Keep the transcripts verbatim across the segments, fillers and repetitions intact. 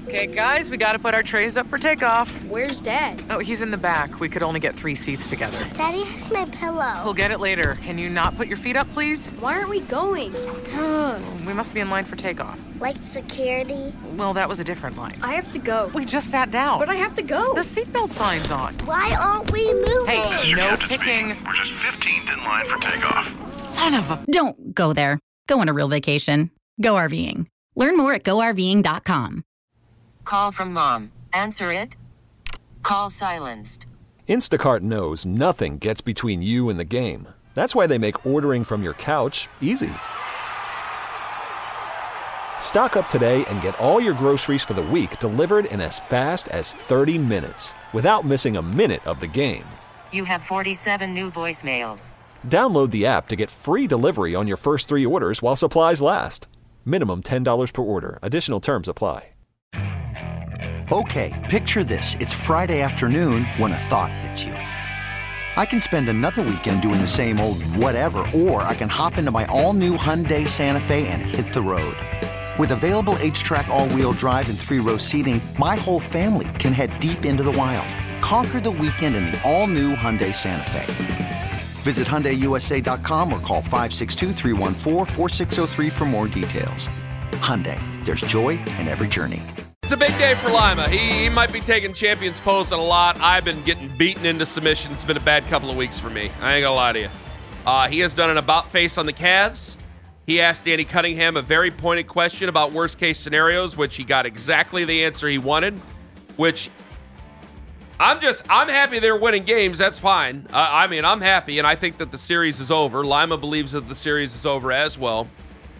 Okay, guys, we gotta put our trays up for takeoff. Where's Dad? Oh, he's in the back. We could only get three seats together. Daddy has my pillow. We'll get it later. Can you not put your feet up, please? Why aren't we going? We must be in line for takeoff. Like security? Well, that was a different line. I have to go. We just sat down. But I have to go. The seatbelt sign's on. Why aren't we moving? Hey, no kicking. We're just fifteenth in line for takeoff. Son of a... Don't go there. Go on a real vacation. Go RVing. Learn more at go R V ing dot com. Call from mom. Answer it. Call silenced. Instacart knows nothing gets between you and the game. That's why they make ordering from your couch easy. Stock up today and get all your groceries for the week delivered in as fast as thirty minutes without missing a minute of the game. You have forty-seven new voicemails. Download the app to get free delivery on your first three orders while supplies last. Minimum ten dollars per order. Additional terms apply. Okay, picture this. It's Friday afternoon when a thought hits you. I can spend another weekend doing the same old whatever, or I can hop into my all-new Hyundai Santa Fe and hit the road. With available H-Track all-wheel drive and three-row seating, my whole family can head deep into the wild. Conquer the weekend in the all-new Hyundai Santa Fe. Visit Hyundai U S A dot com or call five six two, three one four, four six zero three for more details. Hyundai, there's joy in every journey. It's a big day for Lima. He, he might be taking champion's pose on a lot. I've been getting beaten into submission. It's been a bad couple of weeks for me. I ain't gonna lie to you. Uh, he has done an about face on the Cavs. He asked Danny Cunningham a very pointed question about worst-case scenarios, which he got exactly the answer he wanted, which I'm just, I'm happy they're winning games. That's fine. Uh, I mean, I'm happy, and I think that the series is over. Lima believes that the series is over as well.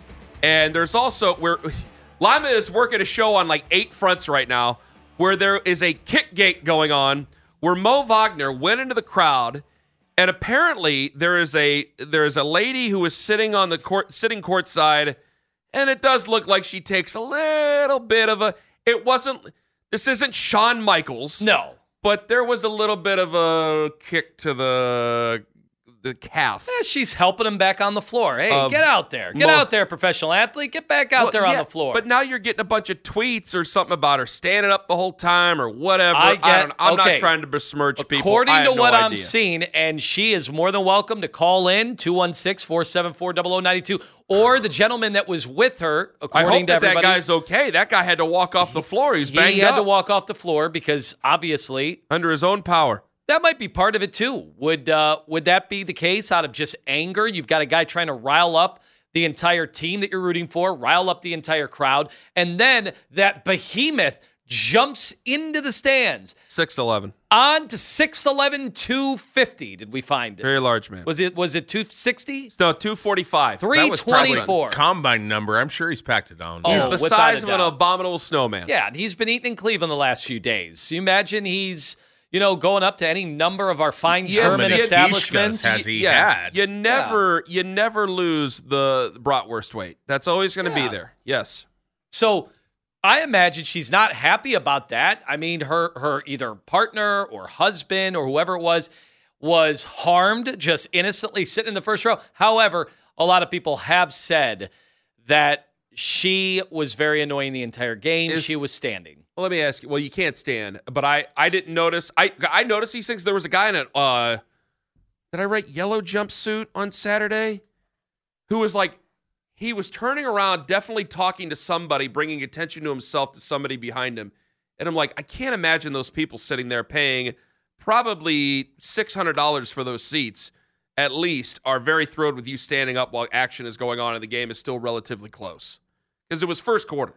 And there's also, where Lima is working a show on like eight fronts right now, where there is a kick gate going on, where Mo Wagner went into the crowd, and apparently there is a there is a lady who is sitting on the court, sitting courtside, and it does look like she takes a little bit of a. It wasn't. This isn't Shawn Michaels. No. But there was a little bit of a kick to the the calf. Eh, she's helping him back on the floor. Hey, Um, get out there. Get mo- out there, professional athlete. Get back out Well, there on yeah, the floor. But now you're getting a bunch of tweets or something about her standing up the whole time or whatever. I I get- don't, I'm okay. not trying to besmirch people. According I have to no what I'm idea. seeing, and she is more than welcome to call in two one six, four seven four, zero zero nine two, or the gentleman that was with her, I according hope to that that everybody. guy's okay. That guy had to walk off the floor. He's banged he had up to walk off the floor because obviously under his own power. that might be part of it too. Would uh, would that be the case out of just anger? You've got a guy trying to rile up the entire team that you're rooting for, rile up the entire crowd, and then that behemoth jumps into the stands. six eleven. On to six eleven, two fifty, did we find it? Very large man. Was it was it two sixty? No, two forty-five. three twenty-four. Probably a combine number. I'm sure he's packed it down. Oh, He's the without size a of an doubt. abominable snowman. Yeah, and he's been eating in Cleveland the last few days. You imagine he's, you know, going up to any number of our fine Yeah, German but establishments. Has he yeah, had? you never, you never lose the bratwurst weight. That's always going to Yeah. be there. Yes. So I imagine she's not happy about that. I mean, her her either partner or husband or whoever it was was harmed just innocently sitting in the first row. However, a lot of people have said that she was very annoying the entire game. Is- she was standing. Well, let me ask you. Well, you can't stand, but I, I didn't notice. I, I noticed these things. There was a guy in a, uh, did I write yellow jumpsuit on Saturday? Who was like, he was turning around, definitely talking to somebody, bringing attention to himself to somebody behind him. And I'm like, I can't imagine those people sitting there paying probably six hundred dollars for those seats, at least, are very thrilled with you standing up while action is going on and the game is still relatively close. Because it was first quarter.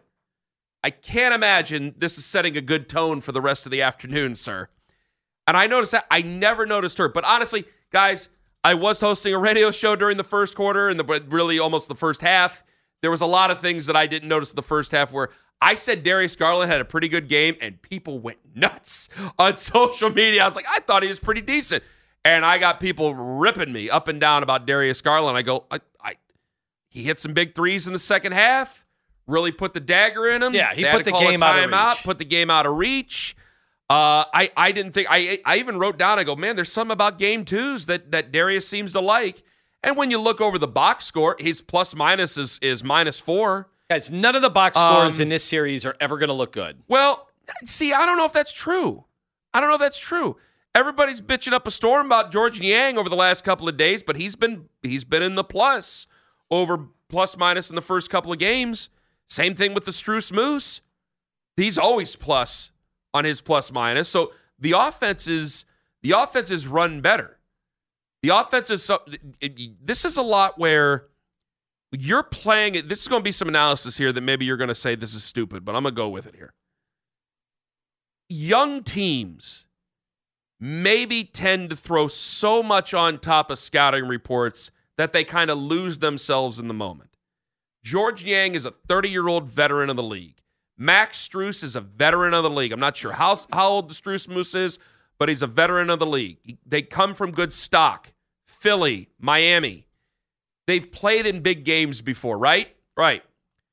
I can't imagine this is setting a good tone for the rest of the afternoon, sir. And I noticed that. I never noticed her. But honestly, guys, I was hosting a radio show during the first quarter and the, but really almost the first half. There was a lot of things that I didn't notice in the first half where I said Darius Garland had a pretty good game and people went nuts on social media. I was like, I thought he was pretty decent. And I got people ripping me up and down about Darius Garland. I go, I, I, he hit some big threes in the second half. Really put the dagger in him. Yeah, he They had put to the call a game out of timeout, reach. Put the game out of reach. Uh, I, I didn't think I I even wrote down. I go, man, there's something about game twos that that Darius seems to like. And when you look over the box score, his plus minus is is minus four. Guys, none of the box scores Um, in this series are ever going to look good. Well, see, I don't know if that's true. I don't know if that's true. Everybody's bitching up a storm about George Niang over the last couple of days, but he's been he's been in the plus over plus minus in the first couple of games. Same thing with the Strus Moose. He's always plus on his plus minus. So the offense is the offense is run better. The offense is so, it, it, this is a lot where you're playing it. This is going to be some analysis here that maybe you're going to say this is stupid, but I'm going to go with it here. Young teams maybe tend to throw so much on top of scouting reports that they kind of lose themselves in the moment. George Niang is a thirty-year-old veteran of the league. Max Strus is a veteran of the league. I'm not sure how, how old the Strus Moose is, but he's a veteran of the league. They come from good stock. Philly, Miami. They've played in big games before, right? Right.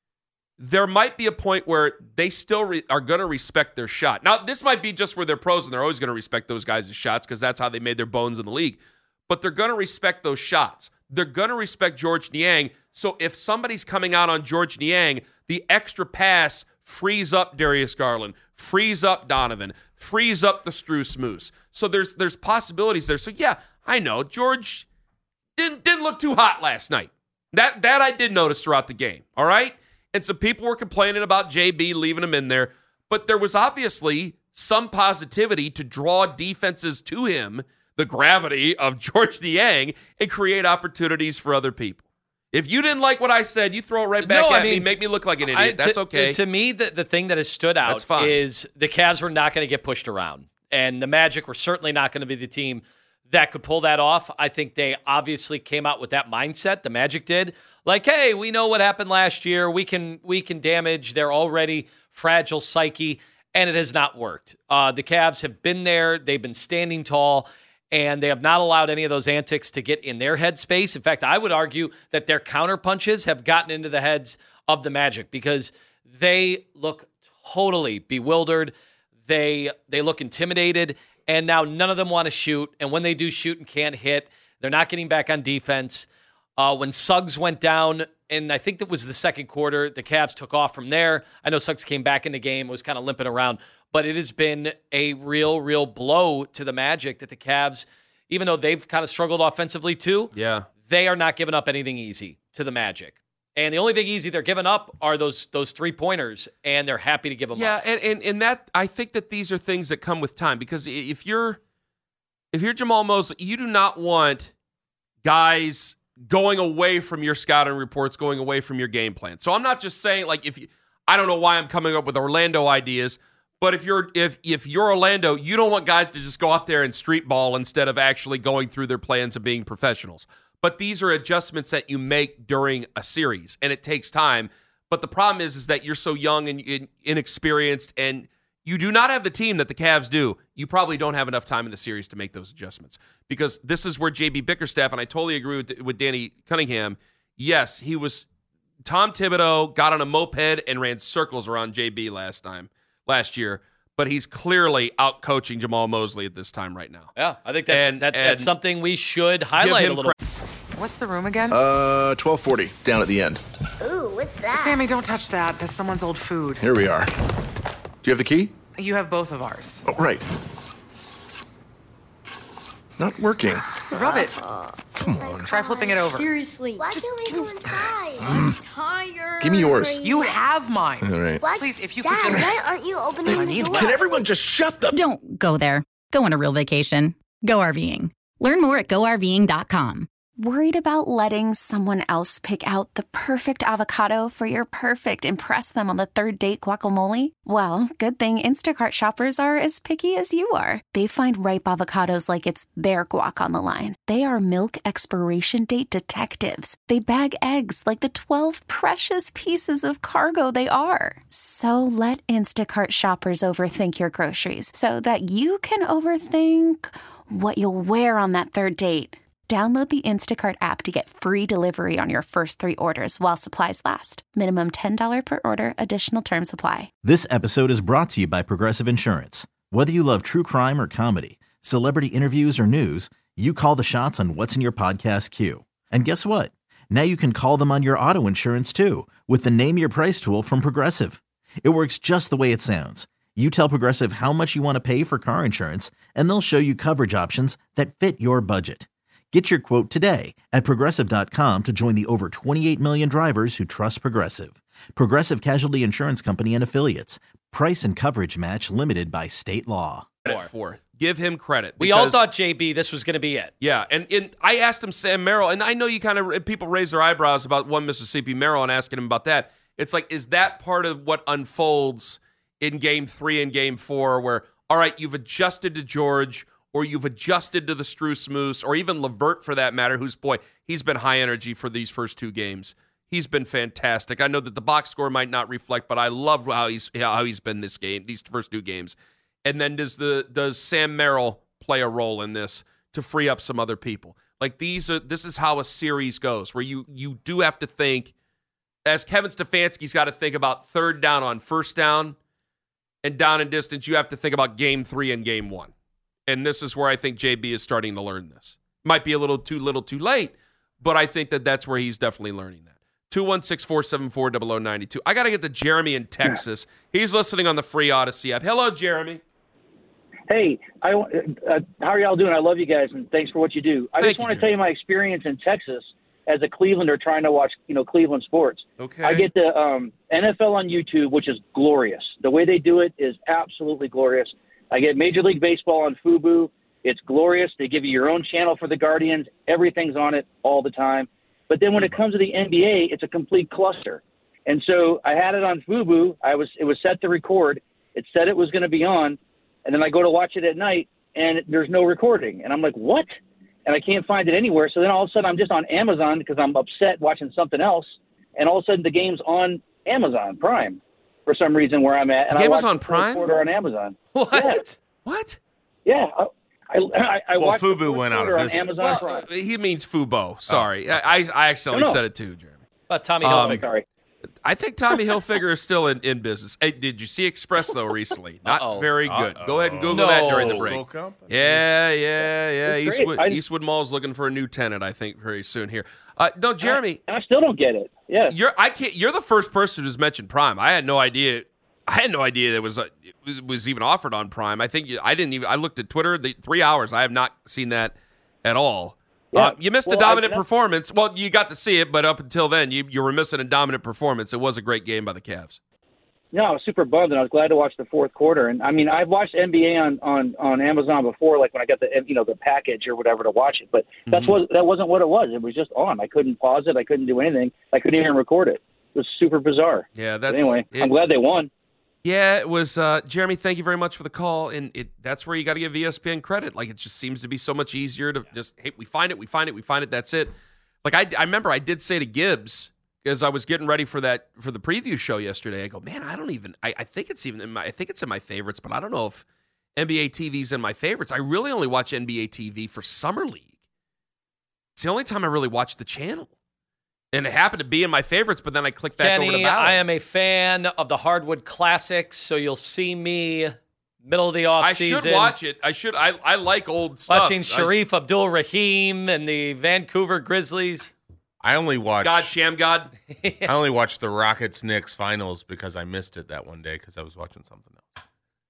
There might be a point where they still re- are going to respect their shot. Now, this might be just where they're pros and they're always going to respect those guys' shots because that's how they made their bones in the league. But they're going to respect those shots. They're going to respect George Niang. So if somebody's coming out on George Niang, the extra pass frees up Darius Garland, frees up Donovan, frees up the Strus Moose. So there's there's possibilities there. So yeah, I know George didn't didn't look too hot last night. That that I did notice throughout the game. All right, and some people were complaining about J B leaving him in there, but there was obviously some positivity to draw defenses to him, the gravity of George Niang, and create opportunities for other people. If you didn't like what I said, you throw it right back no, at I mean, me, make me look like an idiot. I, That's to, okay. To me, the, the thing that has stood out is the Cavs were not going to get pushed around. And the Magic were certainly not going to be the team that could pull that off. I think they obviously came out with that mindset. The Magic did. Like, hey, we know what happened last year. We can we can damage their already fragile psyche. And it has not worked. Uh, the Cavs have been there. They've been standing tall. And they have not allowed any of those antics to get in their headspace. In fact, I would argue that their counter punches have gotten into the heads of the Magic because they look totally bewildered. They they look intimidated, and now none of them want to shoot. And when they do shoot and can't hit, they're not getting back on defense. Uh, when Suggs went down, and I think that was the second quarter, the Cavs took off from there. I know Suggs came back in the game, was kind of limping around. But it has been a real, real blow to the Magic that the Cavs, even though they've kind of struggled offensively too, yeah, they are not giving up anything easy to the Magic. And the only thing easy they're giving up are those those three-pointers, and they're happy to give them yeah, up. Yeah, and, and and that I think that these are things that come with time because if you're if you're Jamal Mosley, you do not want guys going away from your scouting reports, going away from your game plan. So I'm not just saying like if you, I don't know why I'm coming up with Orlando ideas. But if you're if if you're Orlando, you don't want guys to just go out there and street ball instead of actually going through their plans of being professionals. But these are adjustments that you make during a series, and it takes time. But the problem is, is that you're so young and in, inexperienced, and you do not have the team that the Cavs do. You probably don't have enough time in the series to make those adjustments because this is where J B Bickerstaff, and I totally agree with, with Danny Cunningham. Yes, he was. Tom Thibodeau got on a moped and ran circles around J B last time. last year, but he's clearly out-coaching Jamal Mosley at this time right now. Yeah, I think that's and, that, and that's something we should highlight a little. Cre- What's the room again? Uh, twelve forty, down at the end. Ooh, what's that? Sammy, don't touch that. That's someone's old food. Here we are. Do you have the key? You have both of ours. Oh, right. Not working. Rub it. Come on. Try flipping it over. Seriously. Why can't we go inside? I'm tired. Give me yours. You have mine. All right. What? Please, if you Dad, could just... why aren't you opening I the need door? one. Can everyone just shut the... Don't go there. Go on a real vacation. Go RVing. Learn more at go R V ing dot com. Worried about letting someone else pick out the perfect avocado for your perfect impress them on the third date guacamole? Well, good thing Instacart shoppers are as picky as you are. They find ripe avocados like it's their guac on the line. They are milk expiration date detectives. They bag eggs like the twelve precious pieces of cargo they are. So let Instacart shoppers overthink your groceries so that you can overthink what you'll wear on that third date. Download the Instacart app to get free delivery on your first three orders while supplies last. Minimum ten dollars per order. Additional terms apply. This episode is brought to you by Progressive Insurance. Whether you love true crime or comedy, celebrity interviews or news, you call the shots on what's in your podcast queue. And guess what? Now you can call them on your auto insurance too with the Name Your Price tool from Progressive. It works just the way it sounds. You tell Progressive how much you want to pay for car insurance, and they'll show you coverage options that fit your budget. Get your quote today at Progressive dot com to join the over twenty-eight million drivers who trust Progressive. Progressive Casualty Insurance Company and Affiliates. Price and coverage match limited by state law. For. Give him credit. We all thought, J B, this was going to be it. Yeah, and, and I asked him Sam Merrill, and I know you kind of, people raise their eyebrows about one Mississippi Merrill and asking him about that. It's like, is that part of what unfolds in game three and game four where, all right, you've adjusted to George, or you've adjusted to the Struce Moose, or even Levert for that matter, who's, boy, he's been high energy for these first two games. He's been fantastic. I know that the box score might not reflect, but I love how he's how he's been this game, these first two games. And then does the does Sam Merrill play a role in this to free up some other people? Like these are this is how a series goes, where you you do have to think, as Kevin Stefanski's got to think about third down on first down and down and distance, you have to think about game three and game one. And this is where I think J B is starting to learn this. Might be a little too little too late, but I think that that's where he's definitely learning that. two one six, four seven four, zero zero nine two. I got to get to Jeremy in Texas. He's listening on the free Odyssey app. Hello, Jeremy. Hey, I, uh, how are y'all doing? I love you guys, and thanks for what you do. I Thank just you, want to Jeremy. tell you my experience in Texas as a Clevelander trying to watch, you know, Cleveland sports. Okay. I get the um, N F L on YouTube, which is glorious. The way they do it is absolutely glorious. I get Major League Baseball on Fubo. It's glorious. They give you your own channel for the Guardians. Everything's on it all the time. But then when it comes to the N B A, it's a complete cluster. And so I had it on Fubo. I was it was set to record. It said it was going to be on. And then I go to watch it at night, and there's no recording. And I'm like, what? And I can't find it anywhere. So then all of a sudden I'm just on Amazon because I'm upset watching something else. And all of a sudden the game's on Amazon Prime for some reason where I'm at. And The game I was watched on the Prime? fourth quarter on Amazon. What? Yeah. What? Yeah. I, I, I Well, watched the Fubo fourth went out of quarter on business. Amazon Well, Prime. uh, he means Fubo. Sorry. I, I I accidentally No, no. said it too, Jeremy. But Tommy Um, Hilfiger. Sorry. I think Tommy Hilfiger is still in, in business. Hey, did you see Express, though, recently? Not Uh-oh. very good. Uh-oh. Go ahead and Google No. that during the Google break. company. Yeah, yeah, yeah. It's great. Eastwood, I- Eastwood Mall is looking for a new tenant, I think, very soon here. Uh, no, Jeremy, And I still don't get it. Yeah. you're I can't. You're the first person who's mentioned Prime. I had no idea. I had no idea that was uh, it was even offered on Prime. I think you- I didn't even. I looked at Twitter. The three hours. I have not seen that at all. Yeah. Uh, you missed Well, a dominant I- performance. Well, you got to see it, but up until then, you you were missing a dominant performance. It was a great game by the Cavs. No, I was super bummed, and I was glad to watch the fourth quarter. And I mean, I've watched N B A on, on, on Amazon before, like when I got the you know the package or whatever to watch it. But that's Mm-hmm. what that wasn't what it was. It was just on. I couldn't pause it. I couldn't do anything. I couldn't even record it. It was super bizarre. Yeah, But that's anyway, it- I'm glad they won. Yeah, it was uh, Jeremy. Thank you very much for the call, and it that's where you got to give E S P N credit. Like it just seems to be so much easier to just hey, we find it, we find it, we find it. That's it. Like I, I remember I did say to Gibbs as I was getting ready for that for the preview show yesterday. I go, man, I don't even. I, I think it's even in my. I think it's in my favorites, but I don't know if N B A T V's in my favorites. I really only watch N B A T V for Summer League. It's the only time I really watch the channel. And it happened to be in my favorites, but then I clicked back over to Kenny, Ballard. I am a fan of the Hardwood Classics, so you'll see me middle of the I offseason. should watch it. I should. I, I like old stuff. Watching I- Sharif Abdul-Rahim and the Vancouver Grizzlies. I only watched. God, Sham God. I only watched the Rockets Knicks finals because I missed it that one day because I was watching something else.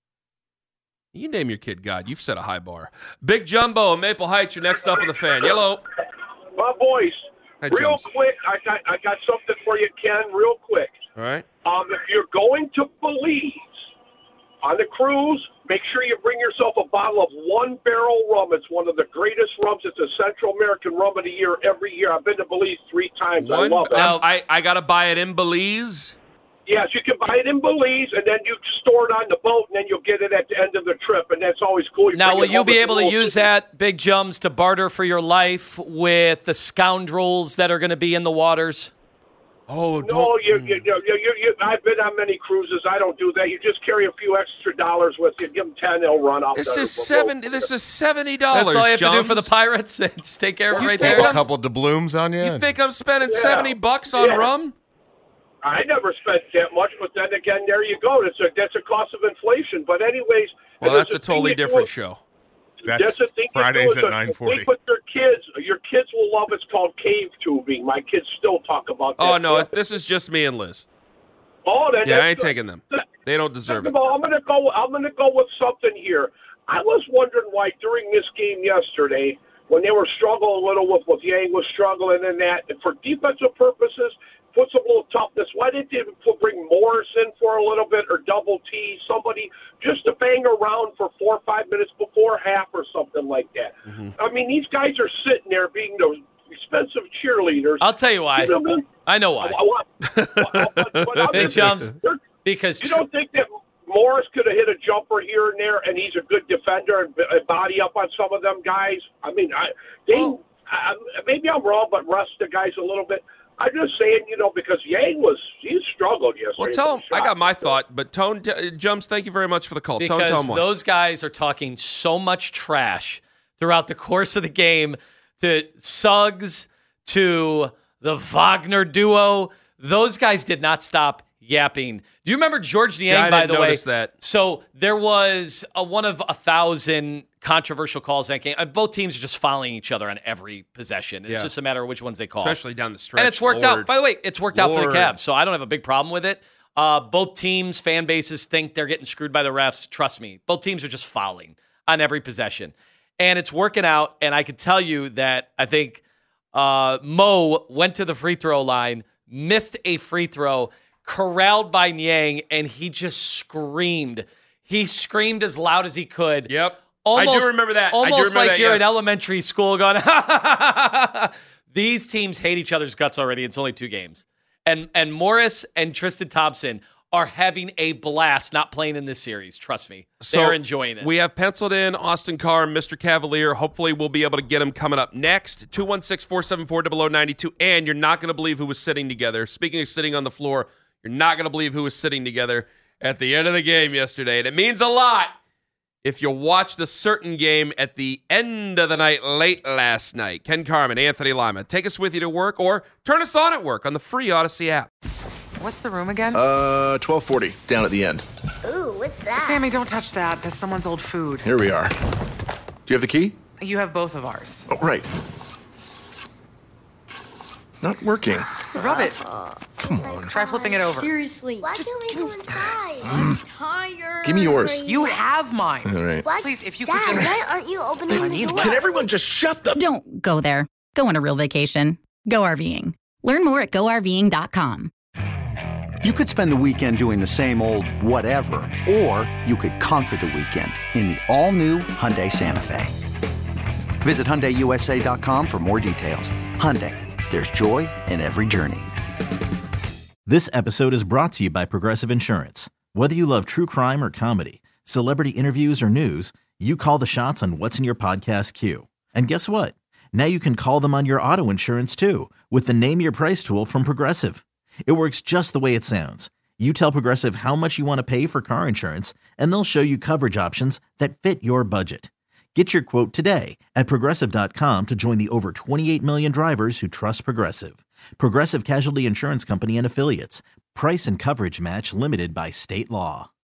You name your kid God. You've set a high bar. Big Jumbo, Maple Heights. You're next up on the fan. Yellow. My boys, Hi, real Jones. quick, I got I got something for you, Ken. Real quick. All right. Um, if you're going to Belize on the cruise, make sure you bring yourself a bottle of One Barrel Rum. It's one of the greatest rums. It's a Central American rum of the year every year. I've been to Belize three times. I One, love it. um, I, I got to buy it in Belize. Yes, you can buy it in Belize, and then you store it on the boat, and then you'll get it at the end of the trip, and that's always cool. You Now, bring will it you home be with able the to little use that, Big Jums, to barter for your life with the scoundrels that are going to be in the waters? Oh, No, you, you, you, you, you, I've been on many cruises. I don't do that. You just carry a few extra dollars with you. Give them ten, they'll run out. This there. is seven. This is seventy dollars. That's all you have to do for the pirates? Just take care of it You right think there? I'm- A couple doubloons on you. You think I'm spending Yeah. seventy bucks on Yeah. rum? I never spent that much, but then again, there you go. That's a that's a cost of inflation. But anyways, Well, there's that's a thing totally you do different with- show. That's There's a thing you Fridays do at is a nine forty. thing with your kids. Your kids will love. It's called cave tubing. My kids still talk about that. Oh, no, it- this is just me and Liz. Oh, that, Yeah, that's I ain't good. taking them. They don't deserve it. First of all, I'm gonna go. I'm gonna go with something here. I was wondering why during this game yesterday, when they were struggling a little with what Yang was struggling in that, and for defensive purposes, put some little toughness. Why didn't they put, bring Morris in for a little bit, or double T somebody just to bang around for four or five minutes before half or something like that? Mm-hmm. I mean, these guys are sitting there being those expensive cheerleaders. I'll tell you why. You know what I mean? I know why. But, but, but I'm Big just- jumps. they're- Because You don't think that Morris could have hit a jumper here and there, and he's a good defender and b- and body up on some of them guys? I mean, I they I, maybe I'm wrong, but rust the guys a little bit. I'm just saying, you know, because Yang was he struggled yesterday. Well, tell him. I got my thought, but Tone t- Jumps, thank you very much for the call. Tone, tell because him why. those guys are talking so much trash throughout the course of the game to Suggs, to the Wagner duo. Those guys did not stop yapping. Do you remember George See, Niang, I by didn't the way? notice that. So there was a, one of a thousand controversial calls that game. Uh, Both teams are just following each other on every possession. It's Yeah. just a matter of which ones they call. Especially down the stretch. And it's worked Lord. out. By the way, it's worked out for Lord. the Cavs, so I don't have a big problem with it. Uh, both teams, fan bases think they're getting screwed by the refs. Trust me, both teams are just fouling on every possession. And it's working out, and I could tell you that I think uh, Mo went to the free throw line, missed a free throw, corralled by Niang, and he just screamed. He screamed as loud as he could. Yep. Almost, I do remember that. I do Almost remember like that, you're yes. in elementary school going, these teams hate each other's guts already. It's only two games. And and Morris and Tristan Thompson are having a blast not playing in this series. Trust me. They're enjoying it. We have penciled in Austin Carr and Mister Cavalier. Hopefully, we'll be able to get him coming up next. two one six, four seven four, zero zero nine two. And you're not going to believe who was sitting together. Speaking of sitting on the floor, you're not going to believe who was sitting together at the end of the game yesterday. And it means a lot if you watched a certain game at the end of the night late last night. Ken Carman, Anthony Lima. Take us with you to work or turn us on at work on the free Odyssey app. What's the room again? Uh, twelve forty, down at the end. Ooh, what's that? Sammy, don't touch that. That's someone's old food. Here we are. Do you have the key? You have both of ours. Oh, right. Not working. Rub it. Come on. Try flipping it over. Seriously. Why can't we go inside? I'm tired. Give me yours. You have mine. All right. What? Please, if you Dad, could just... why aren't you opening the door? Can everyone just shut the... Don't go there. Go on a real vacation. Go RVing. Learn more at go R V ing dot com. You could spend the weekend doing the same old whatever, or you could conquer the weekend in the all-new Hyundai Santa Fe. Visit Hyundai U S A dot com for more details. Hyundai, there's joy in every journey. This episode is brought to you by Progressive Insurance. Whether you love true crime or comedy, celebrity interviews or news, you call the shots on what's in your podcast queue. And guess what? Now you can call them on your auto insurance too with the Name Your Price tool from Progressive. It works just the way it sounds. You tell Progressive how much you want to pay for car insurance, and they'll show you coverage options that fit your budget. Get your quote today at Progressive dot com to join the over twenty-eight million drivers who trust Progressive. Progressive Casualty Insurance Company and Affiliates. Price and coverage match limited by state law.